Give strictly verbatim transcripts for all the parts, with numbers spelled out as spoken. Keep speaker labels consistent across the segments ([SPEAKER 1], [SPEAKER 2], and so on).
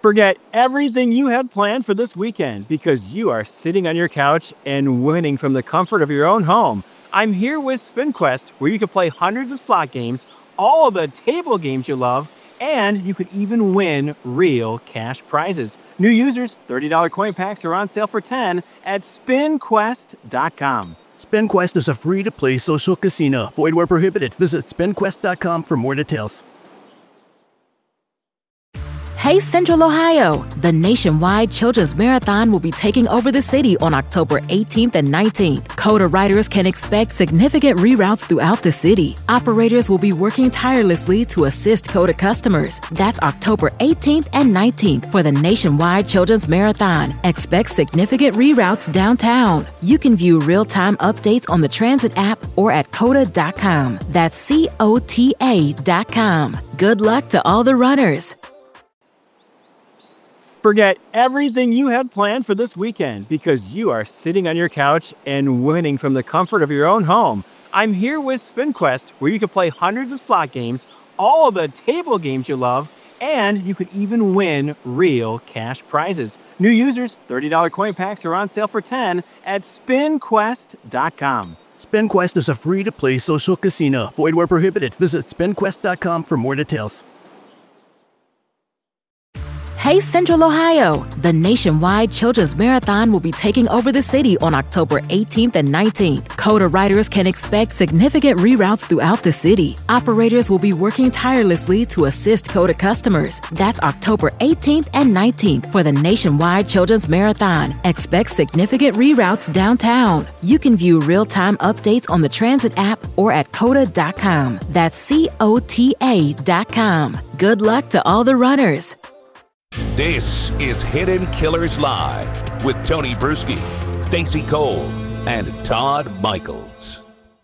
[SPEAKER 1] Forget everything you had planned for this weekend because you are sitting on your couch and winning from the comfort of your own home. I'm here with SpinQuest, where you can play hundreds of slot games, all of the table games you love, and you could even win real cash prizes. New users, thirty dollars coin packs are on sale for ten dollars at spin quest dot com.
[SPEAKER 2] SpinQuest is a free-to-play social casino. Void where prohibited. Visit spin quest dot com for more details.
[SPEAKER 3] Hey Central Ohio! The nationwide Children's Marathon will be taking over the city on October eighteenth and nineteenth. CODA riders can expect significant reroutes throughout the city. Operators will be working tirelessly to assist CODA customers. That's October eighteenth and nineteenth for the nationwide Children's Marathon. Expect significant reroutes downtown. You can view real-time updates on the Transit app or at coda dot com. That's C O T A dot com. Good luck to all the runners.
[SPEAKER 1] Forget everything you had planned for this weekend because you are sitting on your couch and winning from the comfort of your own home. I'm here with SpinQuest, where you can play hundreds of slot games, all of the table games you love, and you could even win real cash prizes. New users, thirty dollars coin packs are on sale for ten dollars at spin quest dot com.
[SPEAKER 2] SpinQuest is a free-to-play social casino. Void where prohibited. Visit spin quest dot com for more details.
[SPEAKER 3] Hey Central Ohio! The nationwide Children's Marathon will be taking over the city on October eighteenth and nineteenth. CODA riders can expect significant reroutes throughout the city. Operators will be working tirelessly to assist CODA customers. That's October eighteenth and nineteenth for the nationwide Children's Marathon. Expect significant reroutes downtown. You can view real-time updates on the Transit app or at coda dot com. That's C O T A dot com. Good luck to all the runners.
[SPEAKER 4] This is Hidden Killers Live with Tony Bruschi, Stacey Cole, and Todd Michaels.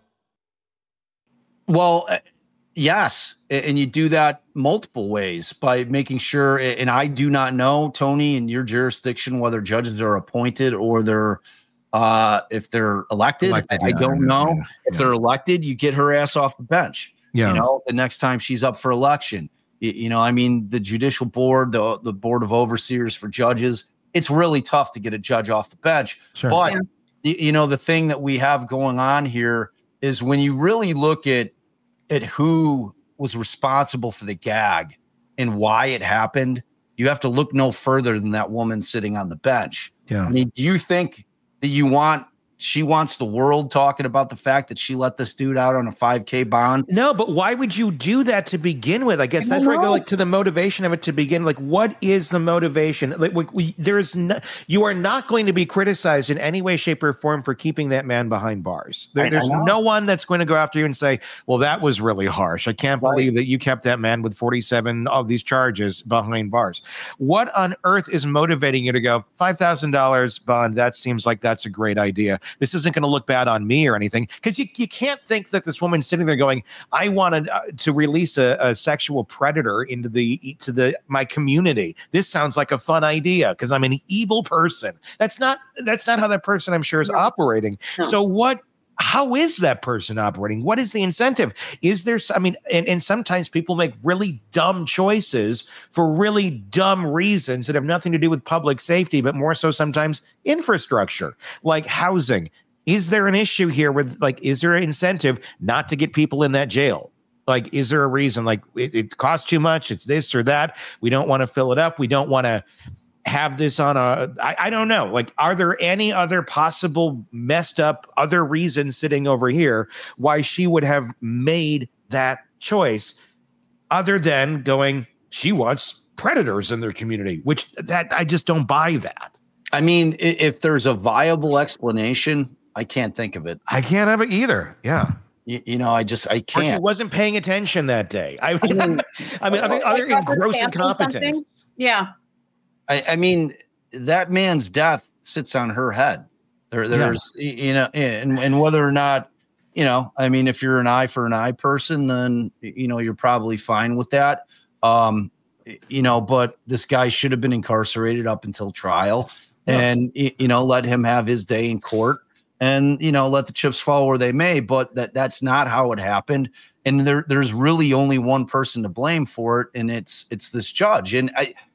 [SPEAKER 5] Well, uh, yes, and you do that multiple ways by making sure, and I do not know, Tony, in your jurisdiction, whether judges are appointed or they're, uh, if they're elected. elected I, yeah, I don't know. Yeah, if yeah. they're elected, you get her ass off the bench. Yeah. You know, the next time she's up for election. You know, I mean, the judicial board, the the board of overseers for judges, it's really tough to get a judge off the bench. Sure. But, yeah. you know, the thing that we have going on here is when you really look at at who was responsible for the gag and why it happened, you have to look no further than that woman sitting on the bench. Yeah. I mean, do you think that you want she wants the world talking about the fact that she let this dude out on a five K bond?
[SPEAKER 6] No, but why would you do that to begin with? I guess I that's where I go, like, to the motivation of it to begin. Like, what is the motivation? Like, we, we, there is no, you are not going to be criticized in any way, shape, or form for keeping that man behind bars. There, there's no one that's going to go after you and say, well, that was really harsh. I can't right. believe that you kept that man with forty-seven of these charges behind bars. What on earth is motivating you to go, five thousand dollars bond? That seems like that's a great idea. This isn't going to look bad on me or anything, because you, you can't think that this woman's sitting there going, I wanted uh, to release a, a sexual predator into the to the my community. This sounds like a fun idea because I'm an evil person. That's not that's not how that person, I'm sure, is no. operating. No. So what? How is that person operating? What is the incentive? Is there, I mean, and, and sometimes people make really dumb choices for really dumb reasons that have nothing to do with public safety, but more so sometimes infrastructure, like housing. Is there an issue here with, like, is there an incentive not to get people in that jail? Like, is there a reason, like, it, it costs too much? It's this or that. We don't want to fill it up. We don't want to have this on a, I, I don't know. Like, are there any other possible messed up other reasons sitting over here why she would have made that choice other than going, she wants predators in their community, which that I just don't buy that.
[SPEAKER 5] I mean, if there's a viable explanation, I can't think of it.
[SPEAKER 6] I can't have it either. Yeah.
[SPEAKER 5] You, you know, I just, I can't.
[SPEAKER 6] Or she wasn't paying attention that day. I mean, I mean, I mean other, other gross incompetence.
[SPEAKER 7] Yeah.
[SPEAKER 5] I, I mean, that man's death sits on her head. There, there's, yeah. you know, and, and whether or not, you know, I mean, if you're an eye for an eye person, then, you know, you're probably fine with that. Um, you know, but this guy should have been incarcerated up until trial yeah. and, you know, let him have his day in court and, you know, let the chips fall where they may. But that that's not how it happened. And there, there's really only one person to blame for it. And it's, it's this judge. And I,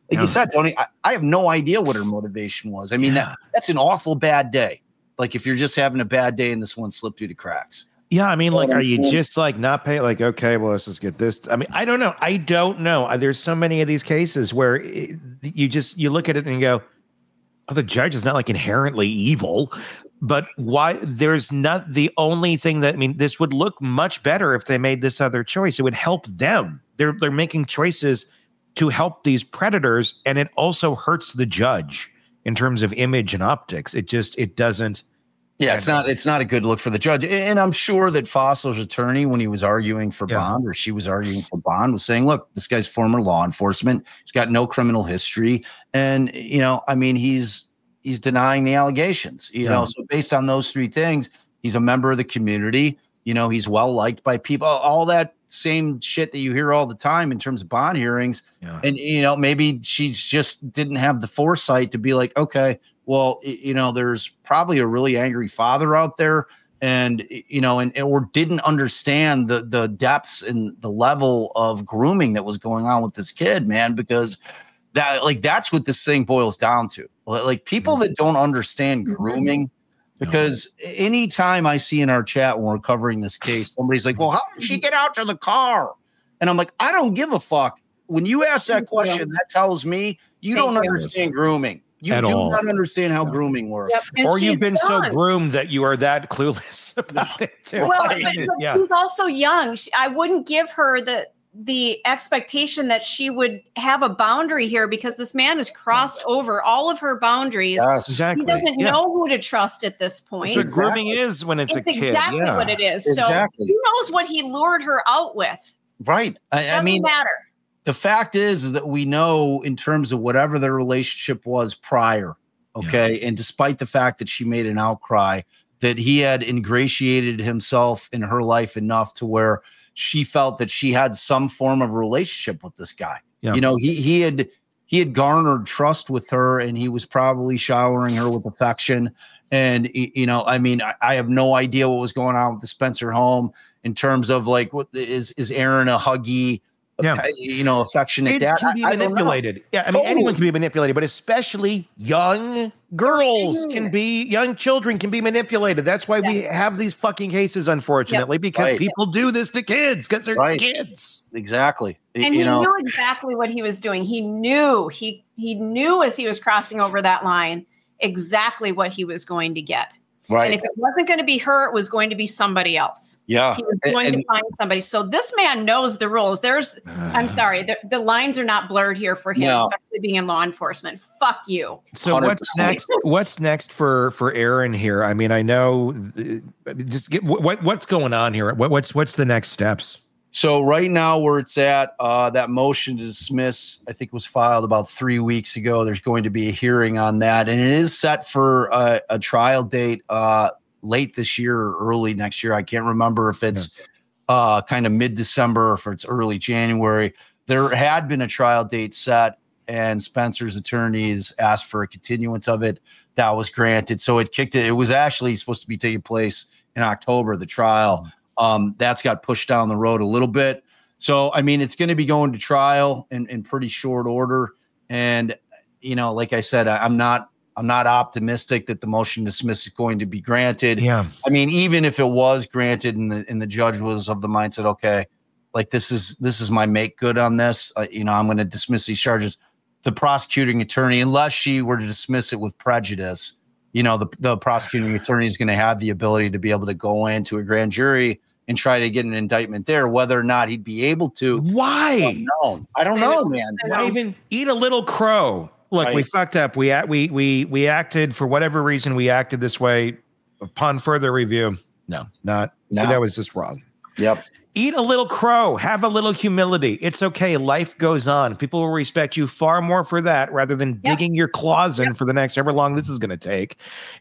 [SPEAKER 5] Like
[SPEAKER 6] Yeah.
[SPEAKER 5] you said, Tony, I, I have no idea what her motivation was. I mean,
[SPEAKER 6] Yeah.
[SPEAKER 5] that that's an awful bad day. Like if you're just having a bad day and this one slipped through the cracks.
[SPEAKER 6] Yeah, I mean, like,
[SPEAKER 5] what I'm
[SPEAKER 6] are you
[SPEAKER 5] saying?
[SPEAKER 6] just like not paying? Like, okay, well, let's just get this. I mean, I don't know. I don't know. Uh, There's so many of these cases where it, you just you look at it and you go, "Oh, the judge is not like inherently evil." But why? There's not the only thing that I mean. This would look much better if they made this other choice. It would help them. They're they're making choices to help these predators, and it also hurts the judge in terms of image and optics. It just it doesn't.
[SPEAKER 5] Yeah, it's not it's not a good look for the judge. And I'm sure that Fossil's attorney, when he was arguing for
[SPEAKER 6] Yeah.
[SPEAKER 5] bond, or she was arguing for bond, was saying, look, this guy's former law enforcement. He's got no criminal history. And, you know, I mean, he's he's denying the allegations, you
[SPEAKER 6] Yeah.
[SPEAKER 5] know. So based on those three things, he's a member of the community. You know, he's well liked by people, all that same shit that you hear all the time in terms of bond hearings.
[SPEAKER 6] Yeah.
[SPEAKER 5] And, you know, maybe she just didn't have the foresight to be like, okay, well, y- you know, there's probably a really angry father out there, and, y- you know, and, and or didn't understand the the depths and the level of grooming that was going on with this kid, man, because that like that's what this thing boils down to. Li- Like people that don't understand grooming, because anytime I see in our chat when we're covering this case, somebody's like, well, how did she get out to the car? And I'm like, I don't give a fuck. When you ask that question, that tells me you
[SPEAKER 7] Thank
[SPEAKER 5] don't
[SPEAKER 7] you.
[SPEAKER 5] understand grooming. You
[SPEAKER 6] At
[SPEAKER 5] do
[SPEAKER 6] all.
[SPEAKER 5] not understand how grooming works.
[SPEAKER 7] Yep. And
[SPEAKER 6] Or you've
[SPEAKER 7] she's
[SPEAKER 6] been so
[SPEAKER 7] young.
[SPEAKER 6] groomed that you are that clueless about it too.
[SPEAKER 7] Well, but,
[SPEAKER 6] Right.
[SPEAKER 7] but
[SPEAKER 6] Yeah.
[SPEAKER 7] she's also young. She, I wouldn't give her the the expectation that she would have a boundary here, because this man has crossed over all of her boundaries.
[SPEAKER 5] Yes.
[SPEAKER 6] Exactly.
[SPEAKER 7] He doesn't
[SPEAKER 6] Yeah.
[SPEAKER 7] know who to trust at this point.
[SPEAKER 6] That's what grooming is when it's,
[SPEAKER 7] It's
[SPEAKER 6] a kid.
[SPEAKER 7] exactly
[SPEAKER 6] yeah.
[SPEAKER 7] what it is.
[SPEAKER 5] Exactly.
[SPEAKER 7] So who knows what he lured her out with?
[SPEAKER 5] Right. I, I
[SPEAKER 7] Doesn't
[SPEAKER 5] mean,
[SPEAKER 7] matter.
[SPEAKER 5] the fact is, is that we know in terms of whatever their relationship was prior. Okay. And despite the fact that she made an outcry, that he had ingratiated himself in her life enough to where she felt that she had some form of relationship with this guy.
[SPEAKER 6] Yeah.
[SPEAKER 5] You know, he he had he had garnered trust with her, and he was probably showering her with affection. And y- you know, I mean, I, I have no idea what was going on with the Spencer home in terms of like, what is is Aaron a huggy,
[SPEAKER 6] Yeah.
[SPEAKER 5] you know, affectionate
[SPEAKER 6] Kids
[SPEAKER 5] dad?
[SPEAKER 6] can be
[SPEAKER 5] I- I don't know.
[SPEAKER 6] manipulated. Yeah, I mean, anyone
[SPEAKER 5] Totally.
[SPEAKER 6] can be manipulated, but especially young girls can be, young children can be manipulated. That's why we have these fucking cases, unfortunately, because
[SPEAKER 5] Right.
[SPEAKER 6] people do this to kids because they're
[SPEAKER 5] Right.
[SPEAKER 6] kids.
[SPEAKER 5] Exactly. Y-
[SPEAKER 7] And
[SPEAKER 5] you
[SPEAKER 7] he
[SPEAKER 5] know,
[SPEAKER 7] knew exactly what he was doing. He knew he he knew as he was crossing over that line exactly what he was going to get.
[SPEAKER 5] right.
[SPEAKER 7] And if it wasn't going to be her, it was going to be somebody else.
[SPEAKER 5] Yeah.
[SPEAKER 7] He was
[SPEAKER 5] And-
[SPEAKER 7] going to
[SPEAKER 5] and-
[SPEAKER 7] find somebody. So this man knows the rules. There's, I'm sorry, the, the lines are not blurred here for him,
[SPEAKER 5] No.
[SPEAKER 7] especially being in law enforcement. Fuck you.
[SPEAKER 6] So
[SPEAKER 5] one hundred
[SPEAKER 6] what's
[SPEAKER 5] percent.
[SPEAKER 6] next? What's next for for Aaron here? I mean, I know. uh, Just get what what's going on here. What, what's what's the next steps?
[SPEAKER 5] So right now where it's at, uh, that motion to dismiss, I think was filed about three weeks ago. There's going to be a hearing on that, and it is set for a, a trial date uh, late this year or early next year. I can't remember if it's uh, kind of mid-December or if it's early January. There had been a trial date set, and Spencer's attorneys asked for a continuance of it. That was granted. So it kicked it. It was actually supposed to be taking place in October, the trial. Um, that's got pushed down the road a little bit. So, I mean, it's going to be going to trial in, in pretty short order. And, you know, like I said, I, I'm not, I'm not optimistic that the motion to dismiss is going to be granted.
[SPEAKER 6] Yeah.
[SPEAKER 5] I mean, even if it was granted and the, and the judge was of the mindset, okay, like this is, this is my make good on this, uh, you know, I'm going to dismiss these charges. The prosecuting attorney, unless she were to dismiss it with prejudice, you know, the, the prosecuting attorney is going to have the ability to be able to go into a grand jury and try to get an indictment there. Whether or not he'd be able to, I
[SPEAKER 6] Why?
[SPEAKER 5] don't know. I don't know, man.
[SPEAKER 6] Why even eat a little crow? Look, we
[SPEAKER 5] Right.
[SPEAKER 6] fucked up. We act, we we we acted for whatever reason. We acted this way. Upon further review, no, not
[SPEAKER 5] No.
[SPEAKER 6] that was just wrong.
[SPEAKER 5] Yep.
[SPEAKER 6] Eat a little crow. Have a little humility. It's okay. Life goes on. People will respect you far more for that rather than
[SPEAKER 7] Yep.
[SPEAKER 6] digging your claws in for the next however long this is going to take.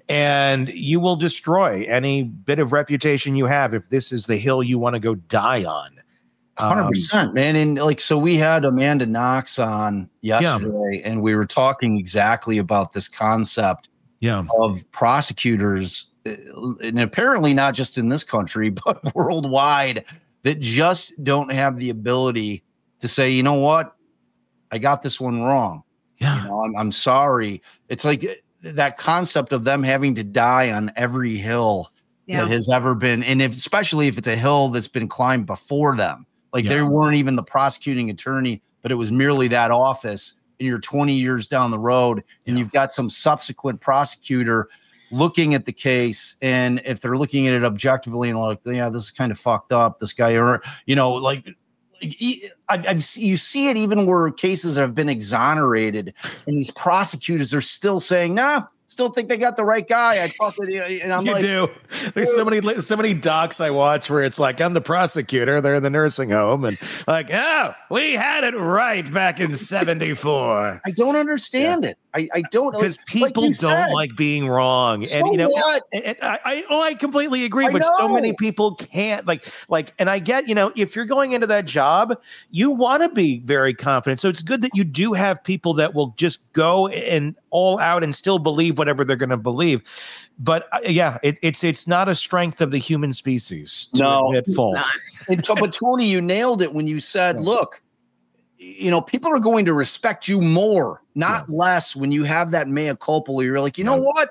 [SPEAKER 6] And you will destroy any bit of reputation you have if this is the hill you want to go die on.
[SPEAKER 5] Hundred
[SPEAKER 6] Um,
[SPEAKER 5] percent, man. And like, so we had Amanda Knox on yesterday, and we were talking exactly about this concept
[SPEAKER 6] yeah.
[SPEAKER 5] of prosecutors, uh, and apparently not just in this country, but worldwide, that just don't have the ability to say, you know what, I got this one wrong.
[SPEAKER 6] Yeah.
[SPEAKER 5] You know, I'm, I'm sorry. It's like that concept of them having to die on every hill
[SPEAKER 7] Yeah.
[SPEAKER 5] that has ever been, and if, especially if it's a hill that's been climbed before them, like
[SPEAKER 6] Yeah.
[SPEAKER 5] they weren't even the prosecuting attorney, but it was merely that office, and you're twenty years down the road, and
[SPEAKER 6] Yeah.
[SPEAKER 5] you've got some subsequent prosecutor looking at the case, and if they're looking at it objectively and like, yeah, this is kind of fucked up, this guy, or you know, like, like I, I've see, you see it even where cases have been exonerated, and these prosecutors are still saying, nah, still think they got the right guy. I fuck with you, and I'm
[SPEAKER 6] you
[SPEAKER 5] like,
[SPEAKER 6] do. There's so many so many docs I watch where it's like, I'm the prosecutor, they're in the nursing home, and like, oh, we had it right back in seventy-four.
[SPEAKER 5] I don't understand it. I, I don't
[SPEAKER 6] Because
[SPEAKER 5] like
[SPEAKER 6] people
[SPEAKER 5] you
[SPEAKER 6] don't
[SPEAKER 5] said.
[SPEAKER 6] like being wrong.
[SPEAKER 5] So
[SPEAKER 6] and you know
[SPEAKER 5] what?
[SPEAKER 6] and, and I, I oh I completely agree,
[SPEAKER 5] I
[SPEAKER 6] but so
[SPEAKER 5] know.
[SPEAKER 6] many people can't like like and I get, you know, if you're going into that job, you want to be very confident. So it's good that you do have people that will just go and all out and still believe whatever they're going to believe. But uh, yeah, it, it's it's not a strength of the human species to
[SPEAKER 5] No,
[SPEAKER 6] admit fault.
[SPEAKER 5] And, but Tony, you nailed it when you said, look, you know, people are going to respect you more, not
[SPEAKER 6] Yeah.
[SPEAKER 5] less, when you have that mea culpa where you're like, you
[SPEAKER 6] Yeah.
[SPEAKER 5] know what?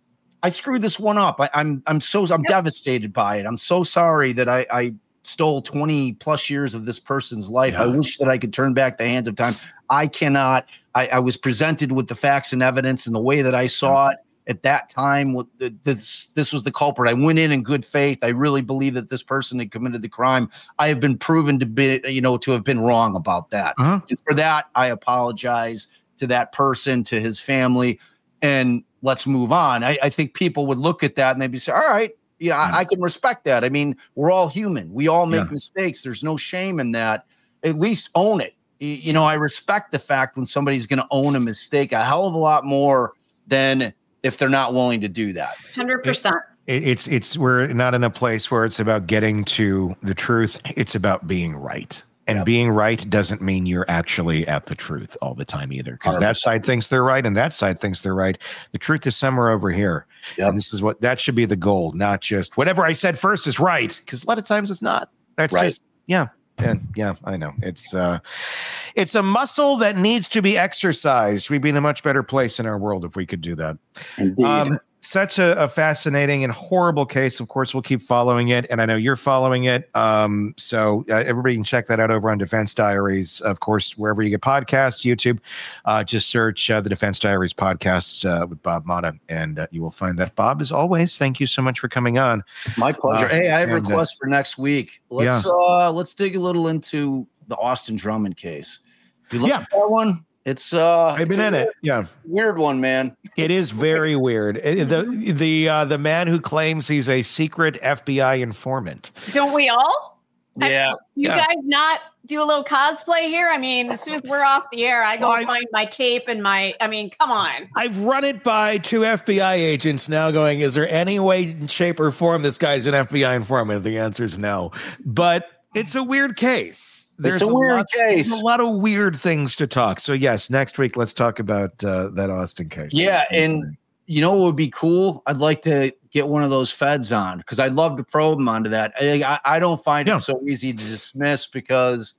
[SPEAKER 5] I screwed this one up. I, I'm I'm so I'm
[SPEAKER 7] Yep.
[SPEAKER 5] devastated by it. I'm so sorry that I, I stole twenty plus years of this person's life. I
[SPEAKER 6] Yeah.
[SPEAKER 5] wish that I could turn back the hands of time. I cannot. I, I was presented with the facts and evidence and the way that I saw it at that time. With the, this this was the culprit. I went in in good faith. I really believe that this person had committed the crime. I have been proven to be, you know, to have been wrong about that.
[SPEAKER 6] Uh-huh.
[SPEAKER 5] And for that, I apologize to that person, to his family, and let's move on. I, I think people would look at that and they'd be say, all right, yeah,
[SPEAKER 6] Yeah.
[SPEAKER 5] I, I can respect that. I mean, we're all human. We all make
[SPEAKER 6] Yeah.
[SPEAKER 5] mistakes. There's no shame in that. At least own it. Y- You know, I respect the fact when somebody's going to own a mistake a hell of a lot more than if they're not willing to do that.
[SPEAKER 7] one hundred percent.
[SPEAKER 6] It, it's it's we're not in a place where it's about getting to the truth. It's about being right. And
[SPEAKER 5] Yep.
[SPEAKER 6] being right doesn't mean you're actually at the truth all the time either. Because
[SPEAKER 5] one hundred
[SPEAKER 6] that
[SPEAKER 5] percent.
[SPEAKER 6] side thinks they're right and that side thinks they're right. The truth is somewhere over here.
[SPEAKER 5] Yep.
[SPEAKER 6] And this is what that should be the goal, not just whatever I said first is right. Because a lot of times it's not. That's
[SPEAKER 5] Right.
[SPEAKER 6] just yeah. And yeah, I know. It's uh it's a muscle that needs to be exercised. We'd be in a much better place in our world if we could do that.
[SPEAKER 5] Indeed.
[SPEAKER 6] Um, such a, a fascinating and horrible case. Of course, we'll keep following it, and I know you're following it. Um, so uh, everybody can check that out over on Defense Diaries. Of course, wherever you get podcasts, YouTube, uh, just search uh, the Defense Diaries podcast uh, with Bob Motta, and uh, you will find that. Bob, as always, thank you so much for coming on.
[SPEAKER 5] My pleasure.
[SPEAKER 6] uh,
[SPEAKER 5] hey, I have a
[SPEAKER 6] and, uh,
[SPEAKER 5] request for next week. Let's uh let's dig a little into the Austin Drummond case. You look
[SPEAKER 6] Yeah.
[SPEAKER 5] at that one? It's uh
[SPEAKER 6] I've been
[SPEAKER 5] it's
[SPEAKER 6] in
[SPEAKER 5] a
[SPEAKER 6] it. Yeah.
[SPEAKER 5] weird one, man.
[SPEAKER 6] It is very weird. Uh, The the uh, the man who claims he's a secret F B I informant.
[SPEAKER 7] Don't we all?
[SPEAKER 5] Yeah.
[SPEAKER 7] You
[SPEAKER 6] Yeah.
[SPEAKER 7] guys not do a little cosplay here? I mean, as soon as we're off the air, I go
[SPEAKER 6] Well, I-
[SPEAKER 7] find my cape and my, I mean, come on.
[SPEAKER 6] I've run it by two F B I agents now going, is there any way, shape, or form this guy's an F B I informant? The answer is no. But it's a weird case. There's
[SPEAKER 5] a weird
[SPEAKER 6] lot,
[SPEAKER 5] case.
[SPEAKER 6] There's a lot of weird things to talk. So, yes, next week, let's talk about uh, that Austin case.
[SPEAKER 5] Yeah,
[SPEAKER 6] That's
[SPEAKER 5] and you know what would be cool? I'd like to get one of those feds on because I'd love to probe them onto that. I, I, I don't find
[SPEAKER 6] Yeah.
[SPEAKER 5] it so easy to dismiss because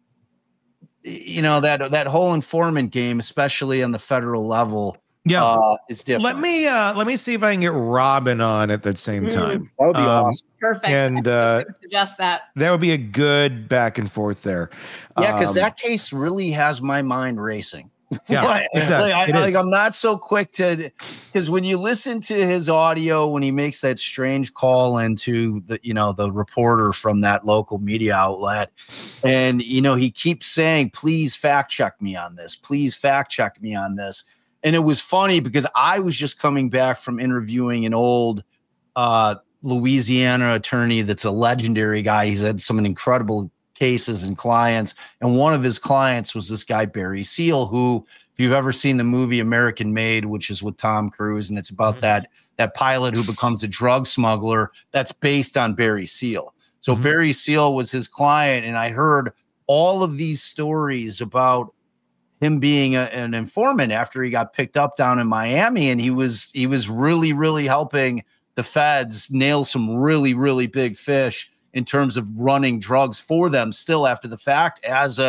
[SPEAKER 5] you know that that whole informant game, especially on the federal level,
[SPEAKER 6] yeah.
[SPEAKER 5] uh, is different.
[SPEAKER 6] let me uh, let me see if I can get Robin on at the same
[SPEAKER 7] Mm.
[SPEAKER 6] time.
[SPEAKER 5] That would be
[SPEAKER 6] Um,
[SPEAKER 5] awesome.
[SPEAKER 7] Perfect.
[SPEAKER 6] and,
[SPEAKER 7] I was just
[SPEAKER 6] uh,
[SPEAKER 7] gonna suggest that.
[SPEAKER 6] That would be a good back and forth there.
[SPEAKER 5] Yeah, because
[SPEAKER 6] Um,
[SPEAKER 5] that case really has my mind racing.
[SPEAKER 6] yeah,
[SPEAKER 5] Like,
[SPEAKER 6] it does.
[SPEAKER 5] like, I,
[SPEAKER 6] It
[SPEAKER 5] like,
[SPEAKER 6] is.
[SPEAKER 5] I'm not so quick to, because when you listen to his audio when he makes that strange call into the, you know, the reporter from that local media outlet, and you know he keeps saying, "Please fact check me on this. Please fact check me on this." And it was funny because I was just coming back from interviewing an old uh, Louisiana attorney that's a legendary guy. He's had some incredible cases and clients, and one of his clients was this guy Barry Seal, who, if you've ever seen the movie American Made, which is with Tom Cruise, and it's about
[SPEAKER 6] Mhm.
[SPEAKER 5] that that pilot who becomes a drug smuggler, that's based on Barry Seal. So
[SPEAKER 6] Mhm.
[SPEAKER 5] Barry Seal was his client, and I heard all of these stories about him being a, an informant after he got picked up down in Miami, and he was he was really really helping the feds nail some really really big fish in terms of running drugs for them still after the fact as a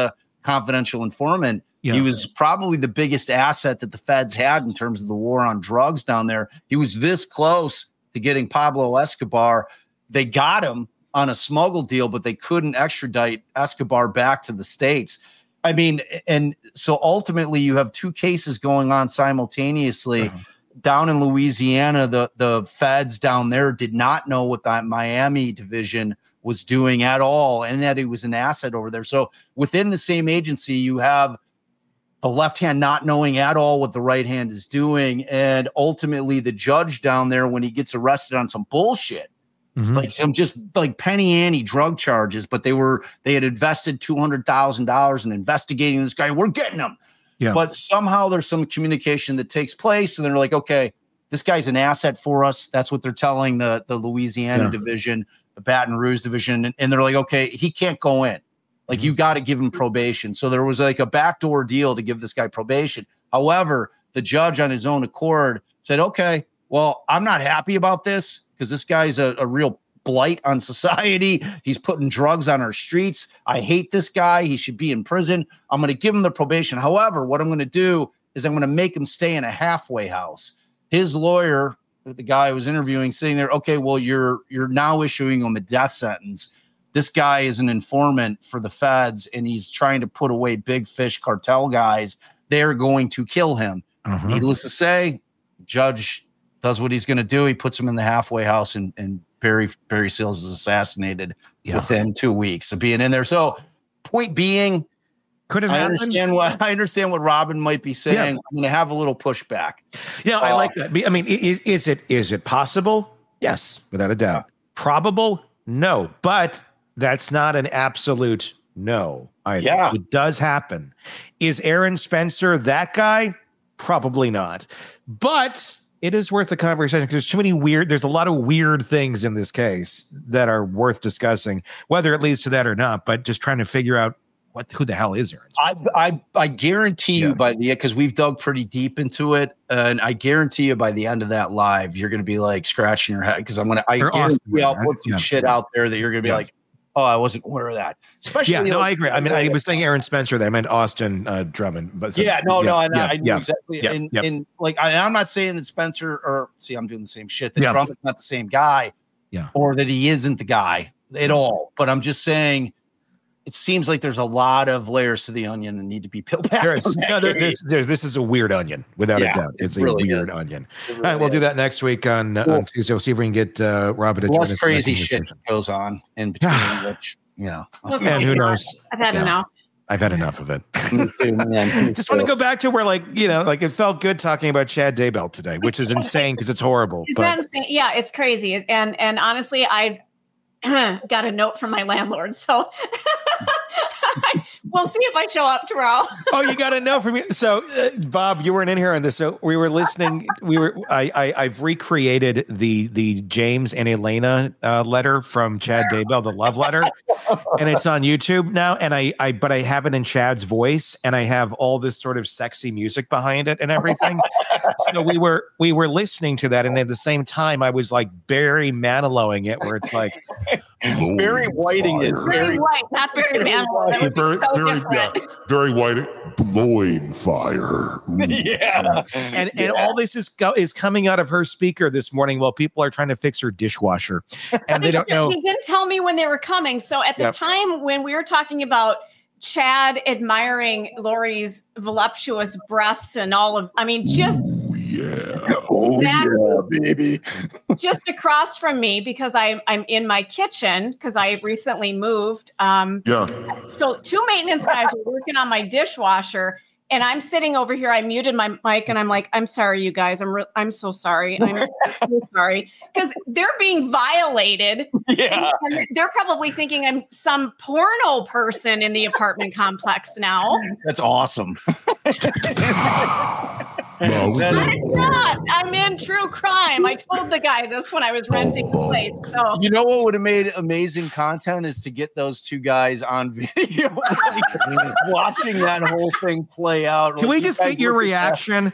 [SPEAKER 5] confidential informant.
[SPEAKER 6] Yeah.
[SPEAKER 5] He was probably the biggest asset that the feds had in terms of the war on drugs down there. He was this close to getting Pablo Escobar. They got him on a smuggle deal, but they couldn't extradite Escobar back to the States. I mean, and so ultimately you have two cases going on simultaneously. Uh-huh. Down in Louisiana, the, the feds down there did not know what the Miami division was doing at all, and that he was an asset over there. So within the same agency, you have the left hand not knowing at all what the right hand is doing. And ultimately the judge down there, when he gets arrested on some bullshit, mm-hmm. like some just like penny ante drug charges, but they were, they had invested two hundred thousand dollars in investigating this guy. We're getting him. Yeah. But somehow there's some communication that takes place, and they're like, okay, this guy's an asset for us. That's what they're telling the, the Louisiana yeah. division, the Baton Rouge division. And, and they're like, okay, he can't go in. Like, mm-hmm. you got to give him probation. So there was like a backdoor deal to give this guy probation. However, the judge on his own accord said, okay, well, I'm not happy about this because this guy's a, a real blight on society. He's putting drugs on our streets. I hate this guy. He should be in prison. I'm going to give him the probation. However, what I'm going to do is I'm going to make him stay in a halfway house. His lawyer, the guy I was interviewing, sitting there, okay, well, you're you're now issuing him a death sentence. This guy is an informant for the feds, and he's trying to put away big fish cartel guys. They're going to kill him. Uh-huh. Needless to say, the judge does what he's going to do. He puts him in the halfway house, and, and Barry Barry Seals is assassinated yeah. within two weeks of being in there. So, point being,
[SPEAKER 6] could have
[SPEAKER 5] I
[SPEAKER 6] happened.
[SPEAKER 5] understand what I understand what Robin might be saying. Yeah. I'm going to have a little pushback.
[SPEAKER 6] Yeah, uh, I like that. I mean, is, is it is it possible? Yes, without a doubt. Yeah. Probable? No, but that's not an absolute no. Either.
[SPEAKER 5] Yeah,
[SPEAKER 6] it does happen. Is Aaron Spencer that guy? Probably not. But it is worth the conversation because there's too many weird, there's a lot of weird things in this case that are worth discussing, whether it leads to that or not, but just trying to figure out what, who the hell is Aaron
[SPEAKER 5] Spencer? I, I, I guarantee yeah. you by the, because we've dug pretty deep into it, uh, and I guarantee you by the end of that live, you're going to be like scratching your head because I'm going to, I guarantee awesome, I'll put some yeah. shit out there that you're going to be yeah. like, oh, I wasn't aware of that. Especially,
[SPEAKER 6] yeah, no,
[SPEAKER 5] like,
[SPEAKER 6] I agree. I mean, I was saying Aaron Spencer there. I meant Austin uh, Drummond. But so,
[SPEAKER 5] yeah, no,
[SPEAKER 6] yeah,
[SPEAKER 5] no, and
[SPEAKER 6] yeah,
[SPEAKER 5] I knew
[SPEAKER 6] yeah,
[SPEAKER 5] exactly.
[SPEAKER 6] yeah,
[SPEAKER 5] and,
[SPEAKER 6] yeah.
[SPEAKER 5] and like, I, I'm not saying that Spencer or see, I'm doing the same shit. That
[SPEAKER 6] yeah.
[SPEAKER 5] Drummond's not the same guy,
[SPEAKER 6] yeah,
[SPEAKER 5] or that he isn't the guy at all. But I'm just saying, it seems like there's a lot of layers to the onion that need to be peeled back.
[SPEAKER 6] There is. No, there, there's, there's, this is a weird onion, without yeah, a doubt. It's it really a weird is. onion. Really All right, we'll is. do that next week on, cool. on Tuesday. We'll see if we can get uh, Robin to join us.
[SPEAKER 5] Less crazy shit goes on in between, which, you know.
[SPEAKER 6] And who knows?
[SPEAKER 7] I've had yeah. enough.
[SPEAKER 6] I've had enough of it.
[SPEAKER 5] Me too, man.
[SPEAKER 6] Just want to go back to where, like, you know, like it felt good talking about Chad Daybell today, which is insane because it's horrible.
[SPEAKER 7] Is that insane? Yeah, it's crazy. And and honestly, I got a note from my landlord, so we'll see if I show up tomorrow.
[SPEAKER 6] Oh, you got a note from me. So, uh, Bob, you weren't in here on this. So we were listening. We were. I, I I've recreated the the James and Elena uh, letter from Chad Daybell, the love letter, and it's on YouTube now. And I I but I have it in Chad's voice, and I have all this sort of sexy music behind it and everything. So we were we were listening to that, and at the same time, I was like Barry Manilowing it, where it's like.
[SPEAKER 5] Barry Whiting it.
[SPEAKER 7] Barry White, not Barry Manilow. That would
[SPEAKER 8] Barry,
[SPEAKER 7] be so
[SPEAKER 8] Barry,
[SPEAKER 7] different.
[SPEAKER 8] yeah, Barry White, blowing fire. Ooh.
[SPEAKER 5] Yeah,
[SPEAKER 6] and
[SPEAKER 5] yeah.
[SPEAKER 6] and all this is go, is coming out of her speaker this morning while people are trying to fix her dishwasher, and they don't know.
[SPEAKER 7] He didn't tell me when they were coming. So at the yep. time when we were talking about Chad admiring Lori's voluptuous breasts and all of, I mean, just.
[SPEAKER 8] Yeah.
[SPEAKER 5] Oh,
[SPEAKER 7] exactly.
[SPEAKER 5] yeah, baby.
[SPEAKER 7] Just across from me, because I, I'm in my kitchen because I recently moved. Um,
[SPEAKER 8] yeah.
[SPEAKER 7] So two maintenance guys were working on my dishwasher, and I'm sitting over here. I muted my mic, and I'm like, "I'm sorry, you guys. I'm re- I'm so sorry. I'm so sorry," because they're being violated.
[SPEAKER 5] Yeah.
[SPEAKER 7] And, and they're probably thinking I'm some porno person in the apartment complex now.
[SPEAKER 5] That's awesome.
[SPEAKER 8] No,
[SPEAKER 7] I'm not. I'm in true crime. I told the guy this when I was renting the place. So
[SPEAKER 5] you know what would have made amazing content is to get those two guys on video, like, watching that whole thing play out.
[SPEAKER 6] Can
[SPEAKER 5] like,
[SPEAKER 6] we just get your reaction?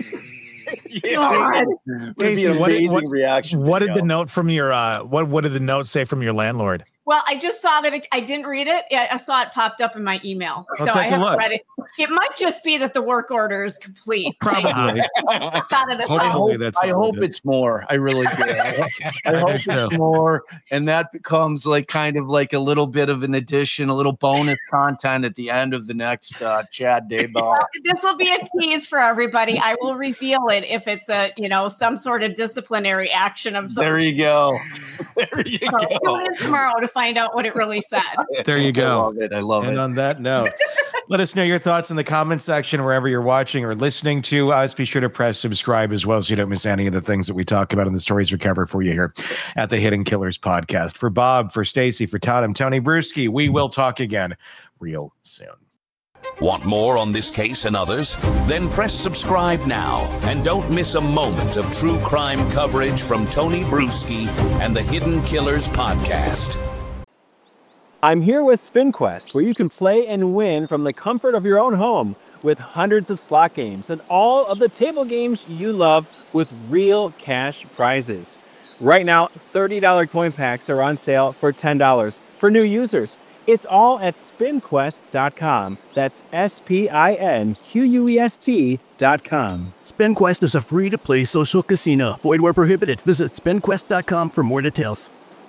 [SPEAKER 5] Yeah,
[SPEAKER 9] Stacey, what,
[SPEAKER 5] amazing
[SPEAKER 9] what,
[SPEAKER 5] reaction.
[SPEAKER 9] what did the note from your uh, what what did the note say from your landlord?
[SPEAKER 7] Well, I just saw that it, I didn't read it. I saw it popped up in my email.
[SPEAKER 6] I'll
[SPEAKER 7] so
[SPEAKER 6] take
[SPEAKER 7] I
[SPEAKER 6] a
[SPEAKER 7] haven't
[SPEAKER 6] look.
[SPEAKER 7] read it. It might just be that the work order is complete.
[SPEAKER 6] Probably.
[SPEAKER 7] Out of the
[SPEAKER 5] I hope,
[SPEAKER 6] that's
[SPEAKER 5] I
[SPEAKER 6] all
[SPEAKER 5] hope
[SPEAKER 6] it is.
[SPEAKER 5] it's more. I really do. I, I
[SPEAKER 6] I
[SPEAKER 5] hope
[SPEAKER 6] do
[SPEAKER 5] it's
[SPEAKER 6] too.
[SPEAKER 5] more. And that becomes like kind of like a little bit of an addition, a little bonus content at the end of the next uh, Chad Dayball.
[SPEAKER 7] This will be a tease for everybody. I will reveal it if it's a, you know, some sort of disciplinary action of some
[SPEAKER 5] There you go. There you
[SPEAKER 7] So
[SPEAKER 5] go.
[SPEAKER 7] tune in tomorrow to find out what it really said.
[SPEAKER 6] There you
[SPEAKER 5] I
[SPEAKER 6] go.
[SPEAKER 5] love it. I love
[SPEAKER 6] And
[SPEAKER 5] it.
[SPEAKER 6] on that note, let us know your thoughts in the comment section wherever you're watching or listening to us. Be sure to press subscribe as well so you don't miss any of the things that we talk about in the stories we cover for you here at the Hidden Killers podcast. For Bob, for Stacy, for Todd, I'm Tony Bruschi. We will talk again real soon.
[SPEAKER 4] Want more on this case and others? Then press subscribe now and don't miss a moment of true crime coverage from Tony Bruschi and the Hidden Killers podcast.
[SPEAKER 1] I'm here with SpinQuest, where you can play and win from the comfort of your own home with hundreds of slot games and all of the table games you love with real cash prizes. Right now, thirty dollars coin packs are on sale for ten dollars for new users. It's all at spin quest dot com. That's S P I N Q U E S T dot com.
[SPEAKER 2] SpinQuest is a free-to-play social casino. Void where prohibited. Visit spin quest dot com for more details.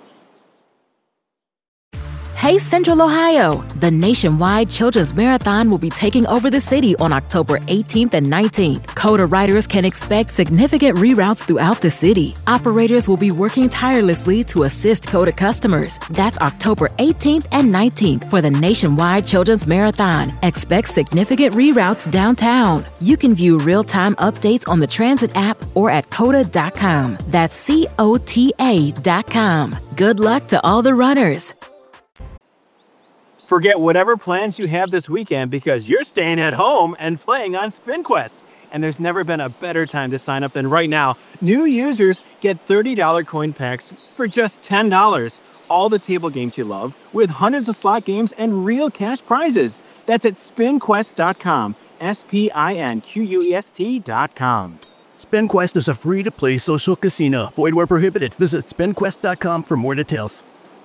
[SPEAKER 3] Hey Central Ohio! The nationwide Children's Marathon will be taking over the city on October eighteenth and nineteenth. Coda riders can expect significant reroutes throughout the city. Operators will be working tirelessly to assist Coda customers. That's October eighteenth and nineteenth for the nationwide Children's Marathon. Expect significant reroutes downtown. You can view real-time updates on the Transit app or at coda dot com. That's C O T A dot com. Good luck to all the runners.
[SPEAKER 1] Forget whatever plans you have this weekend because you're staying at home and playing on SpinQuest. And there's never been a better time to sign up than right now. New users get thirty dollars coin packs for just ten dollars. All the table games you love with hundreds of slot games and real cash prizes. That's at spin quest dot com. S P I N Q U E S T dot com.
[SPEAKER 2] SpinQuest is a free-to-play social casino. Void where prohibited. Visit spin quest dot com for more details.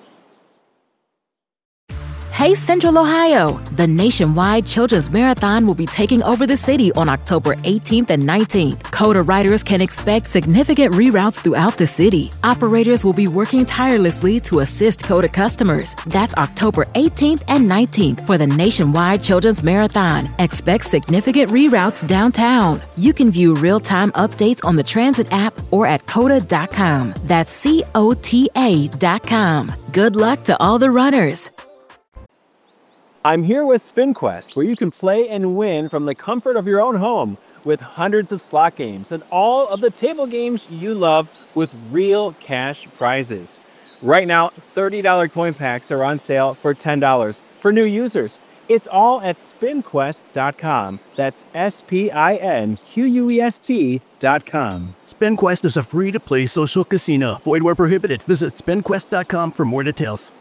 [SPEAKER 3] Hey Central Ohio! The nationwide Children's Marathon will be taking over the city on October eighteenth and nineteenth. Coda riders can expect significant reroutes throughout the city. Operators will be working tirelessly to assist Coda customers. That's October eighteenth and nineteenth for the nationwide Children's Marathon. Expect significant reroutes downtown. You can view real-time updates on the Transit app or at coda dot com. That's C O T A dot com. Good luck to all the runners.
[SPEAKER 1] I'm here with SpinQuest, where you can play and win from the comfort of your own home with hundreds of slot games and all of the table games you love with real cash prizes. Right now, thirty dollars coin packs are on sale for ten dollars for new users. It's all at spin quest dot com. That's S P I N Q U E S T dot com.
[SPEAKER 2] SpinQuest is a free-to-play social casino. Void where prohibited. Visit spin quest dot com for more details.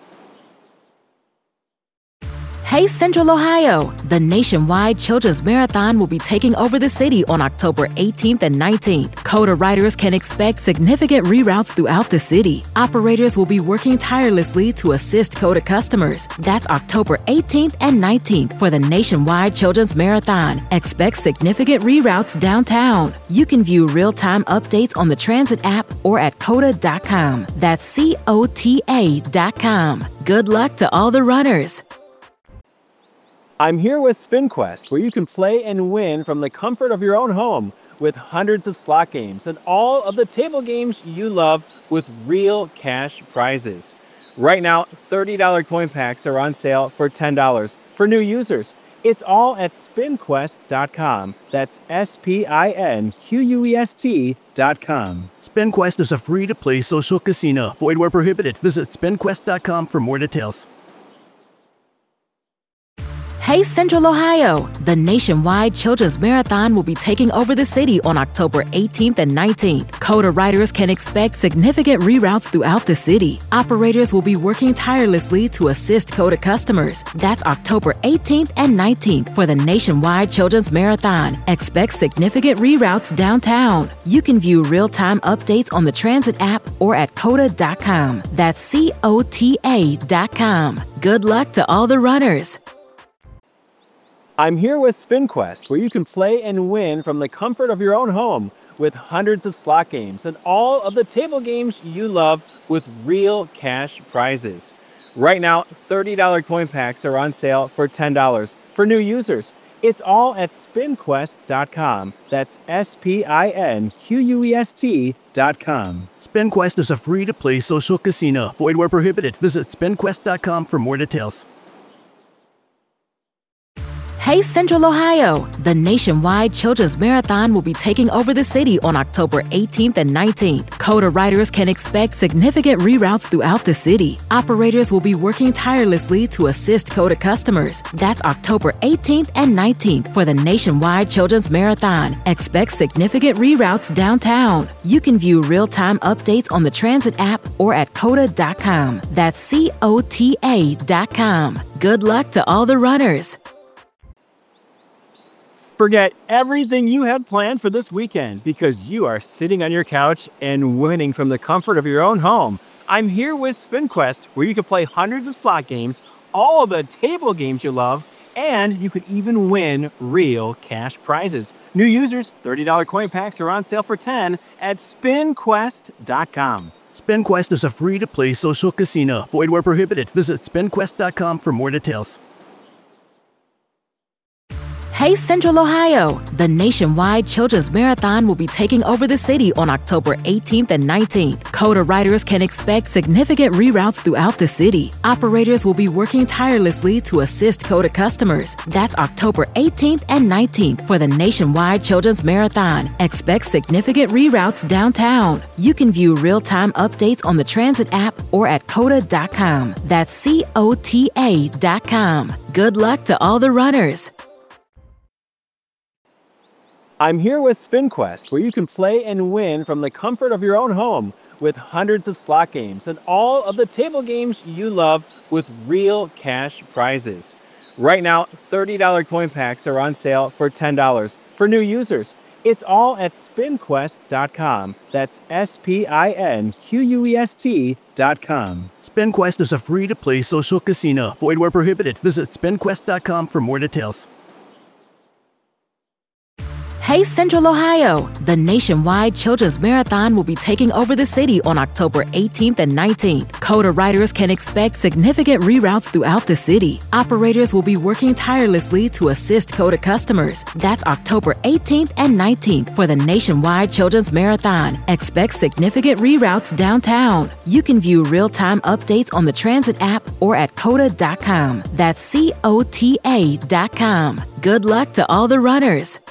[SPEAKER 3] Hey Central Ohio! The nationwide Children's Marathon will be taking over the city on October eighteenth and nineteenth. Coda riders can expect significant reroutes throughout the city. Operators will be working tirelessly to assist Coda customers. That's October eighteenth and nineteenth for the nationwide Children's Marathon. Expect significant reroutes downtown. You can view real-time updates on the Transit app or at coda dot com. That's C O T A dot com. Good luck to all the runners.
[SPEAKER 1] I'm here with SpinQuest, where you can play and win from the comfort of your own home with hundreds of slot games and all of the table games you love with real cash prizes. Right now, thirty dollars coin packs are on sale for ten dollars for new users. It's all at spin quest dot com. That's S P I N Q U E S T dot com.
[SPEAKER 2] SpinQuest is a free-to-play social casino. Void where prohibited. Visit spin quest dot com for more details.
[SPEAKER 3] Hey Central Ohio! The nationwide Children's Marathon will be taking over the city on October eighteenth and nineteenth. COTA riders can expect significant reroutes throughout the city. Operators will be working tirelessly to assist COTA customers. That's October eighteenth and nineteenth for the nationwide Children's Marathon. Expect significant reroutes downtown. You can view real-time updates on the Transit app or at cota dot com. That's C O T A dot com. Good luck to all the runners.
[SPEAKER 1] I'm here with SpinQuest, where you can play and win from the comfort of your own home with hundreds of slot games and all of the table games you love with real cash prizes. Right now, thirty dollar coin packs are on sale for ten dollars for new users. It's all at spin quest dot com. That's S P I N Q U E S T dot com.
[SPEAKER 2] SpinQuest is a free-to-play social casino. Void where prohibited. Visit spin quest dot com for more details.
[SPEAKER 3] Hey Central Ohio! The nationwide Children's Marathon will be taking over the city on October eighteenth and nineteenth. COTA riders can expect significant reroutes throughout the city. Operators will be working tirelessly to assist COTA customers. That's October eighteenth and nineteenth for the nationwide Children's Marathon. Expect significant reroutes downtown. You can view real-time updates on the Transit app or at cota dot com. That's C O T A dot com. Good luck to all the runners.
[SPEAKER 1] Forget everything you had planned for this weekend because you are sitting on your couch and winning from the comfort of your own home. I'm here with SpinQuest, where you can play hundreds of slot games, all of the table games you love, and you could even win real cash prizes. New users, thirty dollar coin packs are on sale for ten dollars at spin quest dot com.
[SPEAKER 2] SpinQuest is a free-to-play social casino. Void where prohibited. Visit spin quest dot com for more details.
[SPEAKER 3] Hey Central Ohio! The nationwide Children's Marathon will be taking over the city on October eighteenth and nineteenth. COTA riders can expect significant reroutes throughout the city. Operators will be working tirelessly to assist COTA customers. That's October eighteenth and nineteenth for the nationwide Children's Marathon. Expect significant reroutes downtown. You can view real-time updates on the Transit app or at cota dot com. That's C O T A dot com. Good luck to all the runners.
[SPEAKER 1] I'm here with SpinQuest, where you can play and win from the comfort of your own home with hundreds of slot games and all of the table games you love with real cash prizes. Right now, thirty dollar coin packs are on sale for ten dollars for new users. It's all at spin quest dot com. That's S P I N Q U E S T dot com.
[SPEAKER 2] SpinQuest is a free-to-play social casino. Void where prohibited. Visit spin quest dot com for more details.
[SPEAKER 3] Hey Central Ohio! The nationwide Children's Marathon will be taking over the city on October eighteenth and nineteenth. COTA riders can expect significant reroutes throughout the city. Operators will be working tirelessly to assist COTA customers. That's October eighteenth and nineteenth for the nationwide Children's Marathon. Expect significant reroutes downtown. You can view real-time updates on the Transit app or at cota dot com. That's C O T A dot com. Good luck to all the runners.